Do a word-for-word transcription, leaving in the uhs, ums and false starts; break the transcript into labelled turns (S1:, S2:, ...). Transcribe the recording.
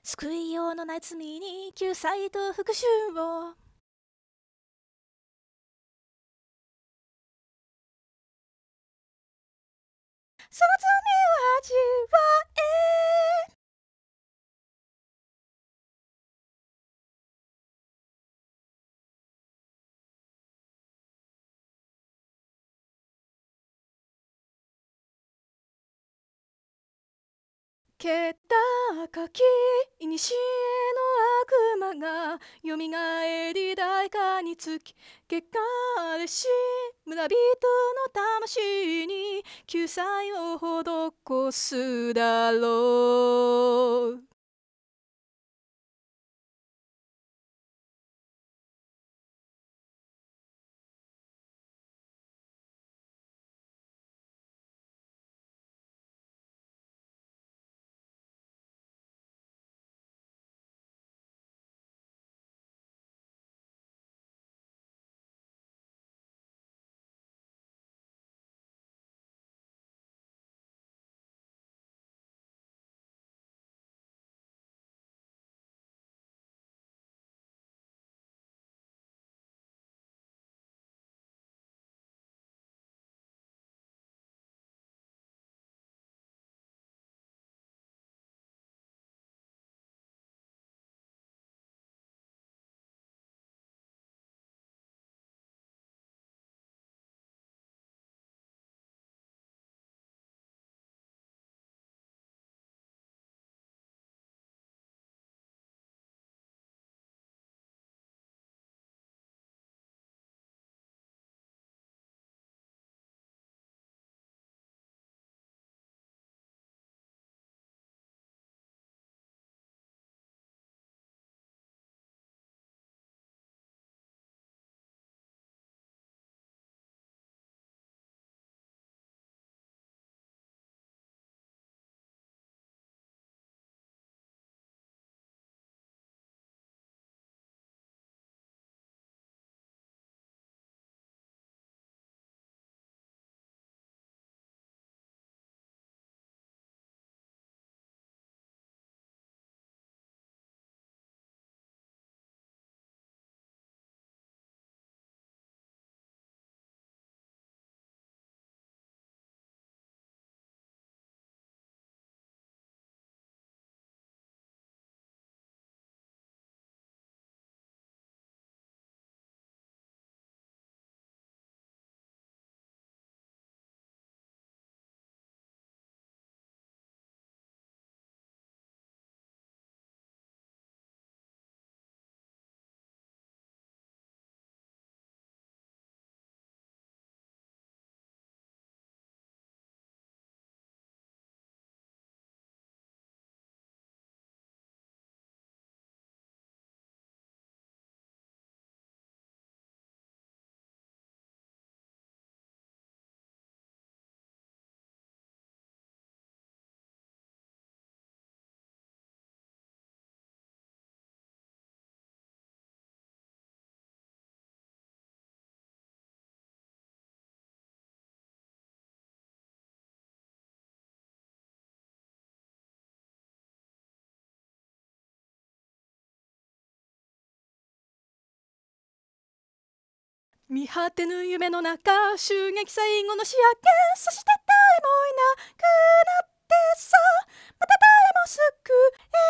S1: 救いようのない罪に救済と復讐を。その罪を味わえ。けたかきいにしえの悪魔がよみがえり代価につき結果でし村人の魂に救済を施すだろう。見果てぬ夢の中襲撃最後の仕上げ、そして誰もいなくなってさ、また誰も救え